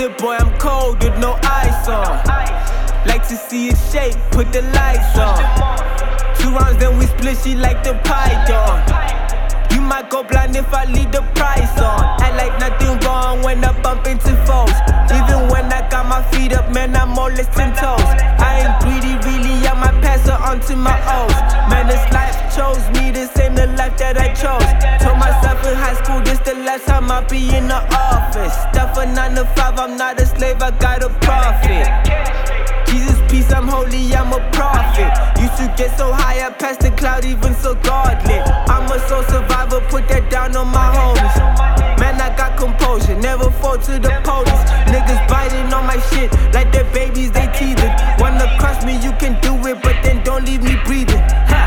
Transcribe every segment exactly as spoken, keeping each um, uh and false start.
desert boy, I'm cold with no ice on. Like to see it shake, put the lights on. Two rounds then we split, she like the python. You might go blind if I leave the price on. Act like nothing wrong when I bump into foes. Even when I got my feet up, man, I'm all less ten toes. I ain't greedy, really, I might pass her on to my O's. Man, this life chose me, this ain't the life that I chose. Told myself in high school, this the last time I'll be in the office. Stuff a nine to five, I'm not a slave, I got a profit. Jesus, peace, I'm holy, I'm a prophet. Used to get so high, I passed the cloud, even so godly. I'm a soul survivor, put that down on my homies. Man, I got composure, never fall to the police. Niggas biting on my shit, like they're babies, they teething. Wanna cross me, you can do it, but then don't leave me breathing.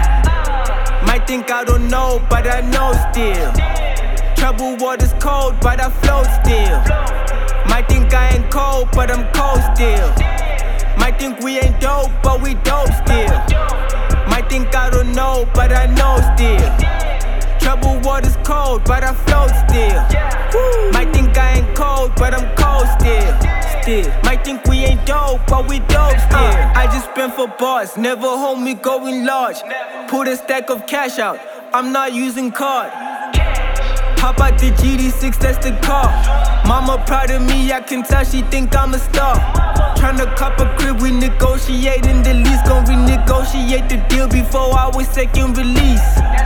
Ha. Might think I don't know, but I know still. Troubled water's cold, but I float still. Might think I ain't cold, but I'm cold still. Might think we ain't dope, but we dope still. Might think I don't know, but I know still. Troubled water's cold, but I float still. Might think I ain't cold, but I'm cold still. Still. Might think we ain't dope, but we dope still. I just spend for bars, never hold me going large. Put a stack of cash out, I'm not using card. Hop out the G D six, that's the car. Mama proud of me, I can tell she think I'm a star. Tryna cop a crib, we negotiating the lease. Gon' renegotiate the deal before our second release.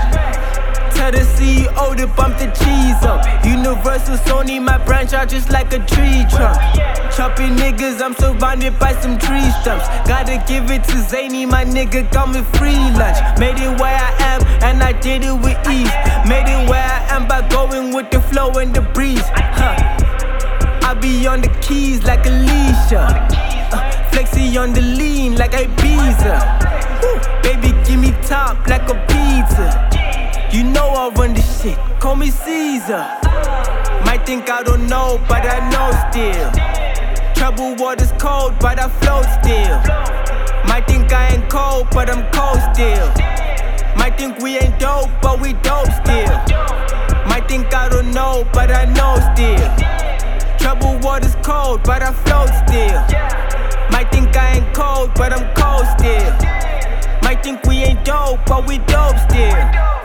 Tell the C E O to bump the cheese up. Universal Sony, my branch out just like a tree trunk. Chopping niggas, I'm surrounded by some tree stumps. Gotta give it to Zany, my nigga got me free lunch. Made it where I am, and I did it with ease. Made it where I am by going with the flow and the breeze. Huh. I be on the keys like Alicia. Uh, flexy on the lean like Ibiza. Woo. Baby, give me top like a pizza. You know I run this shit, call me Caesar. Might think I don't know, but I know still. Troubled water's cold, but I float still. Might think I ain't cold, but I'm cold still. Might think we ain't dope, but we dope still. Might think I don't know, but I know still. Troubled water's cold, but I float still. Might think I ain't cold, but I'm cold still. Might think we ain't dope, but we dope still.